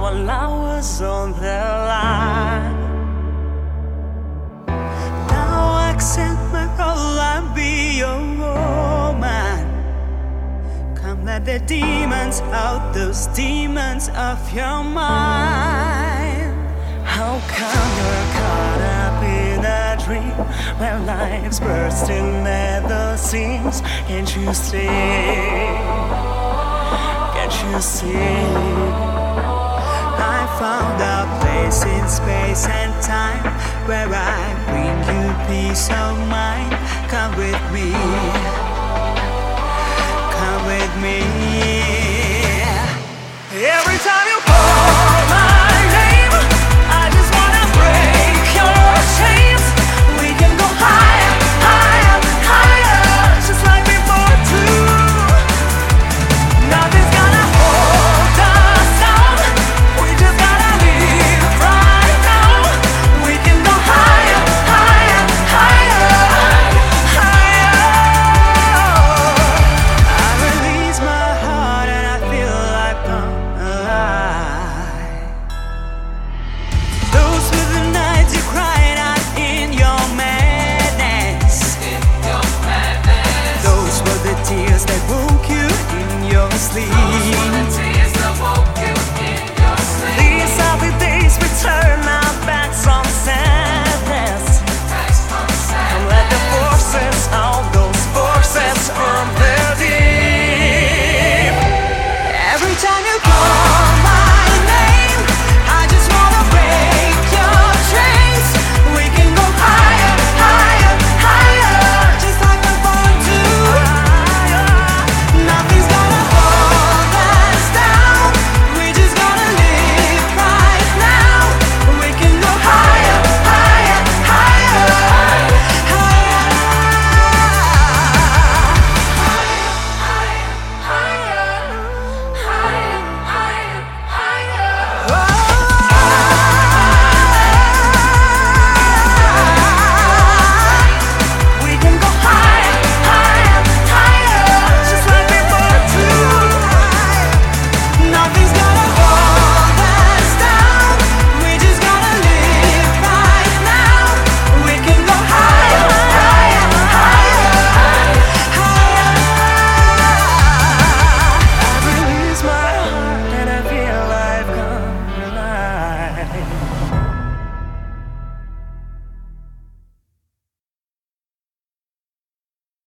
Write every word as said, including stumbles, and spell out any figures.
our love was on the line. Now accept my role and be your woman. Come let the demons out, those demons of your mind. How come you're caught up in a dream where life's bursting at the seams? Can't you see? Can't you see? I found a place in space and time where I bring you peace of mind. Come with me,